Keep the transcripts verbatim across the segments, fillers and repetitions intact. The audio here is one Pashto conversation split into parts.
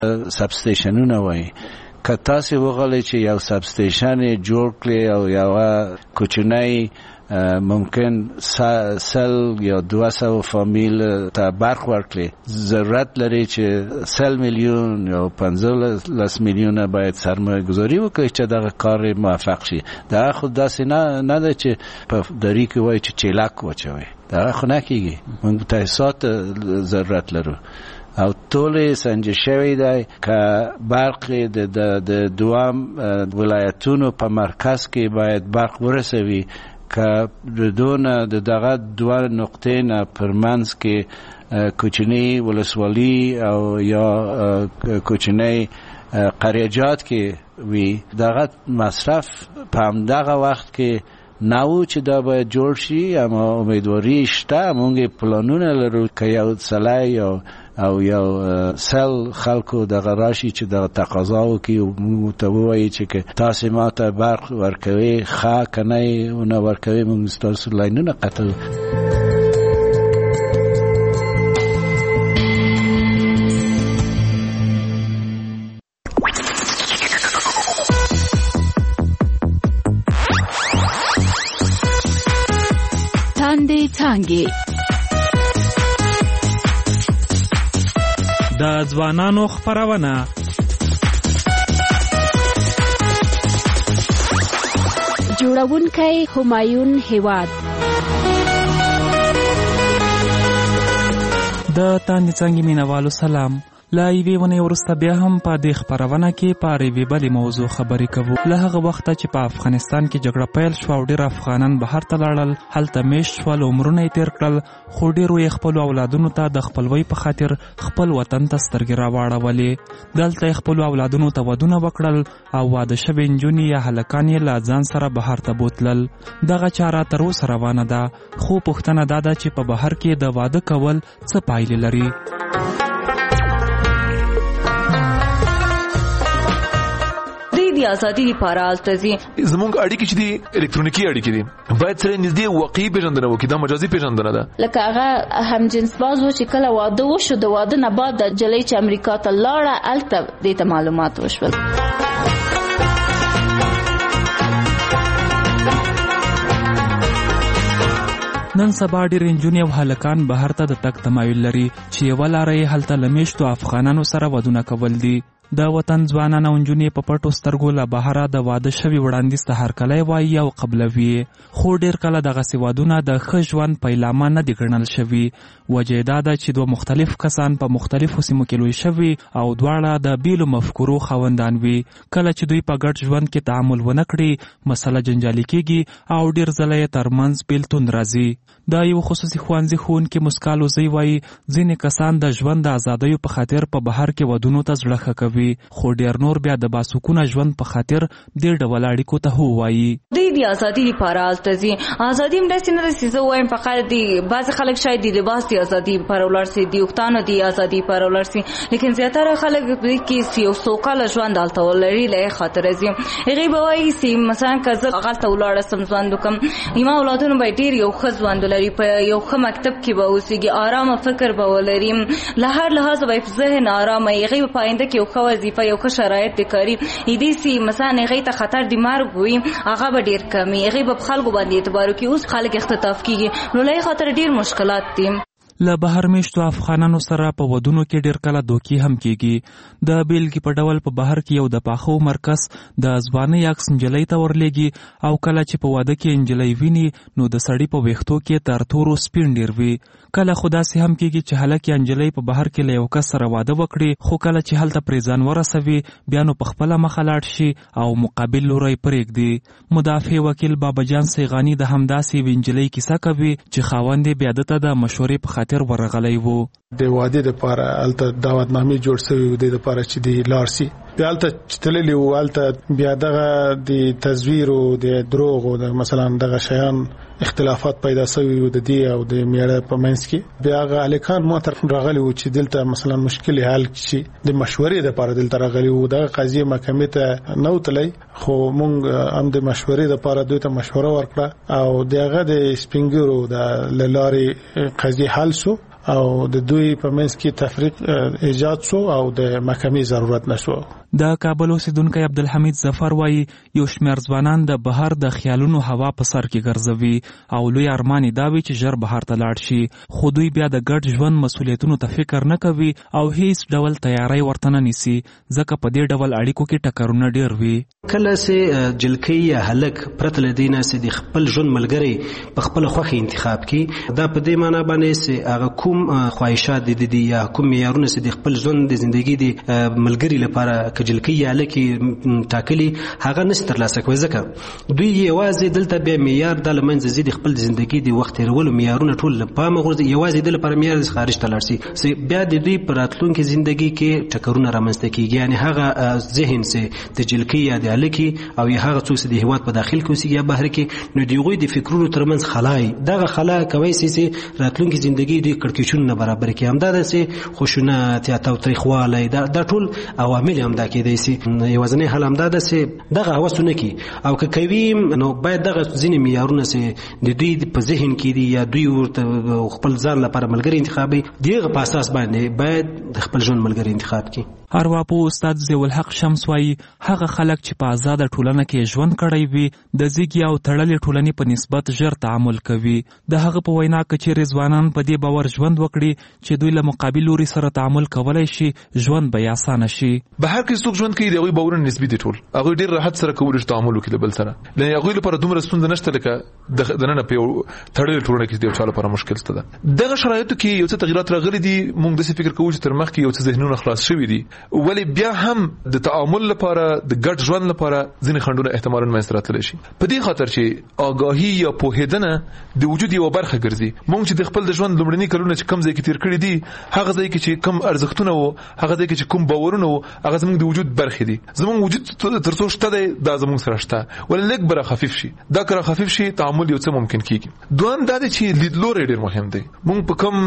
سب سټیشنونه وایي. که تاسې وغواړئ چې یو سب سټیشن جوړ کړئ او یو کوچنی ممکن سل یا دوه سوه فامیل ته برق ورکړي، ضرورت لري چې سل میلیون یا پنځلس میلیونه باید سرمایه گذاری وکړي چې دغه کار موفق شي. دغه خو داسې نه نه ده چې په دری کې وایي چې چیلک واچوي، دغه خو نه کېږي. موږ تاسیسات ضرورت لرو او ټول سنجش شوی دی که برق د د دوام ولایتونو په مرکز کې باید برق ورسوي، که دونه د دغه دوه نقطې نه پرمنځ کې کوچنی ولسوالی او یا کوچنی قریجات کې وي، دغه مصرف په همدغه وخت کې نو چې دا باید جوړ شي. اما امیدواری شته، موږ پلانونه لرو که یو سلی یا او یو سل خلکو دغه راشي چې دغه تقاضا وکړي او موږ ته ووایي چې تاسې ما ته برق ورکوي ښه که نه ونه ورکوي، موږ ستاسو لاینونه قطع. تاندې تانګې د ځوانانو خپرونه. جوړونکی همایون هیواد. د تاندې څنګه مینوالو سلام. لا یوې ونې وروسته بیا هم په دې خپرونه کې په یوې بلې موضوع خبرې کوو. له هغه وخته چې په افغانستان کې جګړه پیل شوه او ډېر افغانان بهر ته لاړل، هلته میشت شول، عمرونه یې تېر کړل، خو ډېرو یې خپلو اولادونو ته د خپلوۍ په خاطر خپل وطن ته سترګې راواړولې. دلته یې خپلو اولادونو ته ودونه وکړل او واده شوې نجونې یا هلکان یې له ځان سره بهر ته بوتلل. دغه چاره تر اوسه روانه ده، خو پوښتنه دا ده چې په بهر کې د واده کول څه پایلې لري. د ازادي لپاره التزي زمونږ اړیکې چې دي الکترونیکي اړیکې دي، باید سره نږدې واقعي پیژندنه وکړي. دا مجازي پیژندنه ده. لکه هغه هم جنس باز و چې کله واده وشو، د واده نه بعد د جلۍ چې امریکا ته لاړه الته دې ته معلومات وشول. نن سبا ډېر نجونې او هلکان بهر ته د تګ تمایل لري چې یوه لاره یې هلته له میشتو افغانانو سره ودونه کول دي. د وطن ځوانان او نجونې په پټو سترګو له بهره د واده شوي وړاندیز ته هرکلی وایي او قبلوي، خو ډېر کله دغسې وادونه د ښه ژوند پیلامه نه دي ګڼل شوي. وجه یې دا ده چې دوه مختلف کسان په مختلفو سیمو کې لوی شوي او دواړه د بیلو مفکورو خاوندان وي. کله چې دوی په ګډ ژوند کې تعامل ونه کړي، مسله جنجالي کېږي او ډېر ځله یې ترمنځ بیلتون راځي. د یو خصوصي ښوونځي ښوونکي مسکا لوزی وایي ځینې کسان د ژوند د ازادیو په خاطر په بهر کې ودونو ته زړه ښه کوي، خو ډېر نور بیا د باسکونه ژوند په خاطر دې ډول اړیکو ته هو وایي. دوی د ازادي لپاره التزي ازادي هم داسې نه ده چې زه وایم فقط د بعضې خلک شاید د لباس د ازادي لپاره ولاړ سي، د وختانو د ازادي لپاره ولاړ سي، لیکن زیاتره خلک په دې کې یو سوکاله ژوند هلته ولري. له یې خاطر ځي هغوی به وایي چې مثلا که زه هغلته ولاړه سم ژوند وکړم، زما اولادونه به ډېر یو ښه ژوند ولري، په یو ښه مکتب کې به اوسېږي، آرامه فکر به ولري، له هر لحاظه به یې ذهن آرامه وي، هغوی به په آینده کې یو ښه وظیفه یو ښه شرایط د کاري دې سي مثلا هغوی ته خطر د مرګ وي هغه به ډېر کم وي، هغوی به په خلکو باندې اعتبار وکړي. اوس خلک اختطاف کېږي، نو له یې خاطر ډېر مشکلات دي. له بهر میشتو افغانانو سره په ودونو کې ډېر کله دوکې هم کېږي. د بیلګې په ډول په بهر کې یو د پاخو مرکز د ځوانۍ عکس نجلۍ ته ورلېږي او کله چې په واده کې نجلۍ ویني نو د سړي په ویښتو کې تر تورو سپین ډېر وي. کله خو داسې هم کېږي چې هلک یا نجلۍ په بهر کې له یو کس سره واده وکړي، خو کله چې هلته پرې ځان ورسوي بیا نو په خپله مخه لاړ شي او مقابل لوری پرېږدي. مدافع وکیل بابا جان سیغانی د همداسې یوې نجلۍ کیسه کوي چې خاوند یې بیا دته د مشورې په خاطر ورغلی وو. د واده دپاره هلته دعوتنامې جوړ سوي و، دې دپاره چې دی لاړ سي. بیا هلته چې تللي وو، هلته بیا دغه د تزویر او د دروغ او د مثلا دغه شیان اختلافات پیدا سوي وو د دې او د میړه په منځ کې. بیا هغه هلکان ما ته راغلي وو چې دلته مثلا مشکل حل شي، د مشورې دپاره دلته راغلي وو. دغه قضیې محکمې ته نه وتلی، خو مونږ هم د مشورې دپاره دوی ته مشوره ورکړه او د هغه د سپین ږیرو د له لارې قضیې حل سو او د دوی په منځ کې تفریق ایجاد شو او د محکمې ضرورت نشو. د کابل اوسیدونکي عبدالحمید ظفر وایي یو شمېر ځوانان د بهر د خیالونو هوا په سر کې ګرځوي او لوی ارمان یې دا وي چې ژر بهر ته لاړ شي، خو دوی بیا د ګډ ژوند مسؤلیتونو ته فکر نه کوي او هیڅ ډول تیاری ورته نه نیسي، ځکه په دې ډول اړیکو کې ټکرونه ډېر وي. کله چې جلکۍ یا هلک پرته له دې نه چې د خپل ژوند ملګری په خپله خوښه انتخاب کړي، دا په دې معنی باندې چې هغه کوم خواهشات دي دي یا کوم معیارونه چې د خپل ژوند د زندګۍ د ملګري لپاره جلکۍ یا لکه ټاکلي هغه نشي ترلاسه کوي، ځکه دوی یوازې دلته بیا معیار د لمنځه ځي د خپل ژوندۍ د وخت تېرولو معیارونه ټول له پامه غورځي، یوازې د لپاره معیار خارج ته لاړ شي چې بیا د دوی په راتلونکي ژوندۍ کې ټکرونه رامنځته کېږي. یعنې هغه ذهن چې د جلکۍ یا د هلکي او یا هغه څوک چې د هېواد په داخل کې اوسېږي یا بهر کې، نو د هغوی د فکرونو ترمنځ خلا وي. دغه خلا کولی شي چې راتلونکي ژوندۍ دوی کړکېچونه برابر کړي. همدا ده چې خشونت یا تاوتریخوالی دا ټول عوامل همدا کېدای شي. یوازینی حل همدا ده چې دغه هوس ونه کړي او که کوي نو باید دغه ځینې معیارونه چې د دوی په ذهن کې دي یا دوی ورته خپل ځان لپاره ملګري انتخابوي، د هغه په اساس باندې باید د خپل ژوند ملګري انتخاب کړي. ارواپو استاد ضیاءالحق شمس وایي هغه خلک چې په آزاده ټولنه کې ژوند کړی وي د زیږې او تړلې ټولنې په نسبت ژر تعامل کوي. د هغه په وینا که چیرې ځوانان په دې باور ژوند وکړي چې دوی له مقابل لوري سره تعامل کولی شي، ژوند به یې اسانه شي. بهر کې څوک ژوند کوي د هغوی باورونه نسبي دي، ټول هغوی ډېر راحت سره کولی شي تعامل وکړي د بل سره، لکه هغوی لپاره دومره ستونزه نشته لکه دننه په یو تړلې ټولنه کې د یو چا لپاره مشکل شته. دغه شرایطو کې یو څه تغیرات راغلي دي، موږ داسې فکر کوو چې تر مخکې یو څه ذهنونه خلاص شوي دي، ولې بیا هم د تعامل لپاره د ګډ ژوند لپاره ځینې خنډونه احتمالاً منځته راتلی شي. په دې خاطر چې آګاهي یا پوهېدنه د وجود یوه برخه ګرځي. موږ چې د خپل د ژوند لومړني کلونه چې کوم ځای کې تېر کړي دي، هغه ځای کې چې کوم ارزښتونه وو، هغه ځای کې چې کوم باورونه وو، هغه زموږ د وجود برخې دي. زموږ وجود تر څو شته دی دا زموږ سره شته، ولې لږ به راخفیف شي. دا که راخفیف شي تعامل یو څه ممکن کېږي. دویم دا دی چې لیدلوری ډېر مهم دی. موږ په کوم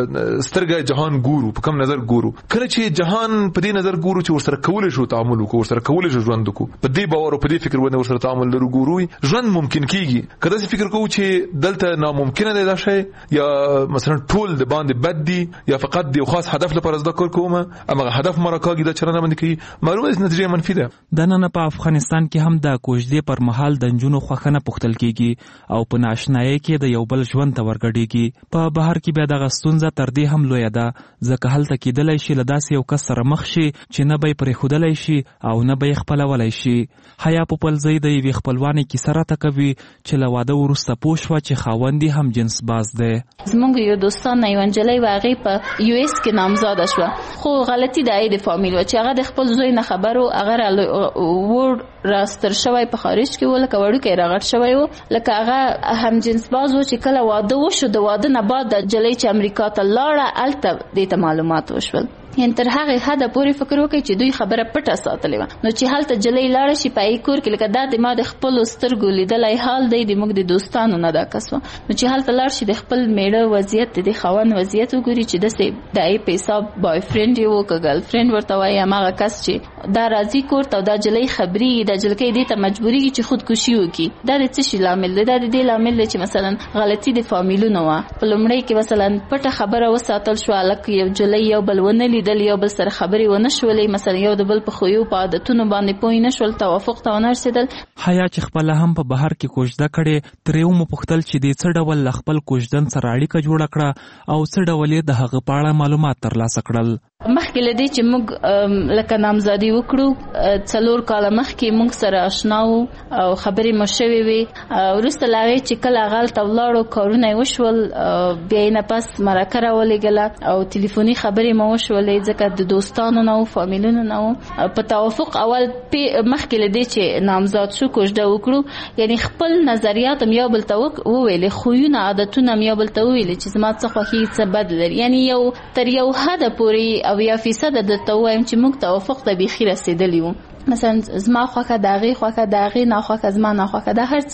سترګه جهان ګورو، په کوم نظر ګورو. کله چې جهان په دې نظر ګورو چې ورسره کولی شو تعامل وکړو، ورسره کولی شو ژوند وکړو، په دې باور او په دې فکر باندې ورسره تعامل لرو ګورو، ژوند ممکن کېږي. که داسې فکر کوو چې دلته ناممکنه دی دا شی، یا مثلا ټول د باندې بد دي، یا فقط د یو خاص هدف لپاره زده کار کوم، همغه هدف ما راکاږي، دا چرنه باندې کوي، معلومه ده نتیجه منفي ده. د نن په افغانستان کې هم د کوژدې پر مهال د نجونو خوښه نه پوښتل کېږي او په ناشنایۍ کې د یو بل ژوند ته ورګډېږي. په بهر کې بیا دغه ستونزه تر دې هم لویه ده، ځکه هلته کېدلی شي له داسې یو کس سره مخ شي چې نه به یې پرېښودلی شي او نه به یې خپلولی شي. حیا پوپلزی د یوې خپلوانې کیسه راته کوي چې له واده وروسته پوه شوه چې خاوند یې هم جنس باز دی. زموږ یو دوستان یو نجلۍ وه، هغې په یو ایس کې نامزاده شوه، خو غلطي د هغې د فامیل وه چې هغه د خپل زوی نه خبر و، هغه وړ راستر شوی په خارج کې و، لکه وړوکی راغټ شوی و، لکه هغه هم جنس باز و. چې کله واده وشو، د واده نه بعد د نجلۍ چې امریکا ته لاړه، هلته دې ته معلومات وشول. یعنې تر هغې حده پورې فکر وکړئ چې دوی خبره پټه ساتلې وه. نو چې هلته جلۍ لاړه شي په هغې کور کې، لکه دا د ما د خپلو سترګو لیدلی حال دی، د موږ د دوستانو نه دا کس وه. نو چې هلته لاړ شي د خپل میړه وضعیت، د خاوند وضعیت وګوري چې داسې د هغې په حساب بای فرینډ یې و که ګرل فرینډ ورته وایي، هماغه کس چې دا راځي کور ته او دا جلۍ خبرېږي، دا جلکۍ دې ته مجبورېږي چې خودکشي وکړي. دا د څه شي لامل دی؟ دا د دې لامل دی چې مثلا غلطي د فامیلونو وه. په لومړۍ کې مثلا پټه خبره وساتل شوه، هلک یو جلۍ یو بل ونه لیدل، یو بل سره خبرې ونه شولې، مثلا یو د بل په خویو په عادتونو باندې پوه نه شول، توافق ته ونه رسېدل. حیا چې خپله هم په بهر کې کوژده کړې، ترې ومو پوښتل چې دې څه ډول له خپل کوژدن سره اړیکه جوړه کړه او څه ډول یې د هغه په اړه معلومات ترلاسه کړل. مخکې له دې چې موږ لکه نامزادي وکړو، څلور کاله مخکې موږ سره اشنا وو او خبرې مو شوې وې. وروسته له هغې چې کله هغه هلته ولاړو، کارونه یې وشول، بیا یې نه پس مرکه راولېږله او تلیفوني خبرې مو وشولې، ځکه د دوستانو نه وو، فامیلونو نه وو. په توافق اول مخکې له دې چې نامزاد شو کوژده وکړو، یعنې خپل نظریات هم یو بل ته وویلې، خویونه عادتونه هم یو بل ته وویلې چې زما څه خوښي څه بد لري. یعنې یو تر یو حده پورې او یا فیصد درته ووایم چې موږ توافق ته بیخي رسېدلي وو. مثلا زما خوښه د هغې خوښه، د هغې ناخوښه زما ناخوښه، دا هر څه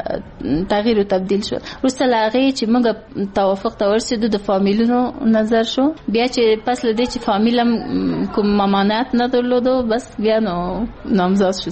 سره تغییر و تبدیل شو. وروسته له هغې چې موږ توافق ته ورسېدو، د فامیلونو نظر شو، بیا چې پس له دې چې فامیل هم کوم ممانعت نه درلودو، بس بیا نو نامزاد شو سره.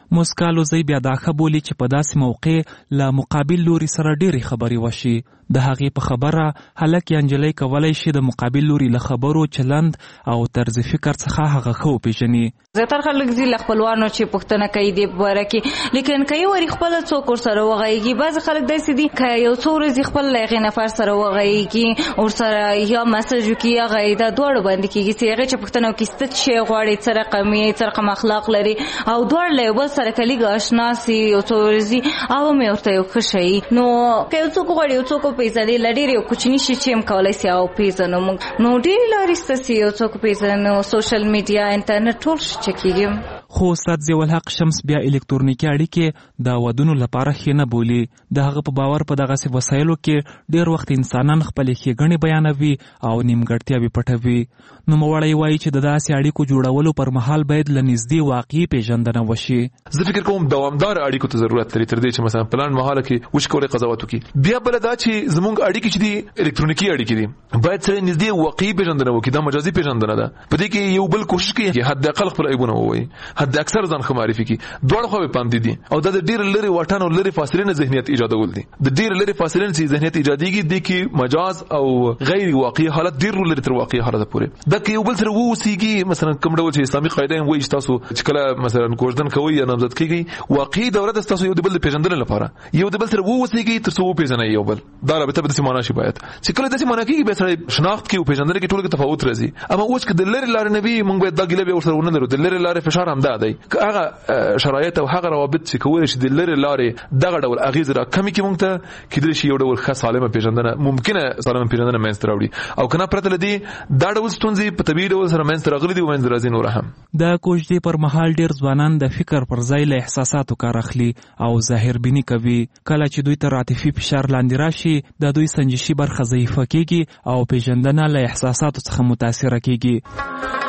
موسکا لوزی بیا دا ښه بولي چې په داسې موقع له مقابل لوري سره ډېرې خبرې وشي. د هغې په خبره هلک یا نجلۍ کولی شي د مقابل لوري له خبرو، چلند او طرز فکر څخه هغه ښه وپېژني. زیاتره خلک ځي له خپلوانو چې پوښتنه کوي دې په باره کې، لیکن که یو وارې خپله څوک ورسره وغږېږي، بعضې خلک داسې دي که یو څو ورځې خپل له هغې نفر سره وغږېږي، ورسره یا مسج وکړي یا هغه دا دواړه باندې کېږي چې هغې چې پوښتنه وکړي څه شی غواړي، څه رقم یې، څه رقم اخلاق لري، او دواړه له یو بل سره که لږ اشنا سي یو څو ورځې، او هم یې ورته یو ښه شي. نو که یو څوک غواړي یو څوک وپېژني، له ډېرې یو کوچني شي چې هم کولی سي او وپېژنو موږ، نو ډېرې لارې شته چې یو څوک وپېژنو، سوشل میډیا، انټرنټ، ټول چې کېږي. خو استاد ضیاءالحق شمس بیا الکترونیکي اړیکې د ودونو لپاره ښې نه بولي. د هغه په باور په دغسې وسایلو کې ډېر وخت انسانان خپلې ښېګڼې بیانوي او نیمګړتیاوې پټوي. نوموړی وایي چې د داسې اړیکو جوړولو پر مهال باید له نږدې واقعي پېژندنه وشي. زه فکر کوم دوامدار اړیکو ته ضرورت لري تر دې چې مثلا پلان مهاله کې وش کولای قضاوت وکړي. بیا بل دا چې زموږ اړیکې چې دي الکترونیکي اړیکې دي، باید سره نږدې واقعي پېژندنه وکړي. دا مجازي پېژندنه ده. په دې کې یو بل کوشش کوي چې حد اقل خپل عیبونه ووایي، حد اکثر ځان ښه معرفي کړي. دواړه خواوې پام دي او دا د ډېر لرې واټن او لرې فاصلې نه ذهنیت ایجادول دي. د ډېر لرې فاصلې نه چې ذهنیت ایجادېږي، دې کې مجاز او غیر واقعي حالت ډېر لرې تر واقعي حالت پورې. دا کې یو بل سره ووسیږي. مثلا کوم ډول چې اسلامي قاعده هم وایي چې تاسو چې کله مثلا کوژدن کوئ یا نامزد کېږئ، واقعي دوره ده تاسو یو د بل د پېژندنې لپاره یو د بل سره ووسیږي تر څو وپېژنئ یو بل. دا رابطه به داسې معنا شي باید چې کله داسې معنا کېږي، بیا سړی شناخت کې وپېژندنې کې ټولو کې تفاوت راځي. اما اوس که د لرې لارې نه وي، موږ باید دا ګیله بیا ورسره ونه لرو. د لرې لارې فشار همدا دی. که هغه شرایط او هغه روابط چې کولی شي د لرې لارې دغه ډول اغېزې راکمې کړي، موږ ته کېدلی شي یو ډول ښه سالمه پېژندنه، ممکنه سالمه پېژندنه منځته راوړي. او که نه پرته له دې دا ډول ستونزې په طبیعي ډول سره منځته راغلي دي او منځته راځي نور هم. د کوژدې پر مهال ډېر ځوانان د فکر پر ځای له احساساتو کار اخلي او ظاهربیني کوي. کله چې دوی ته عاطفي فشار لاندې راشي، د دوی سنجشي برخه ضعیفه کېږي او پېژندنه له احساساتو څخه متاثره کېږي.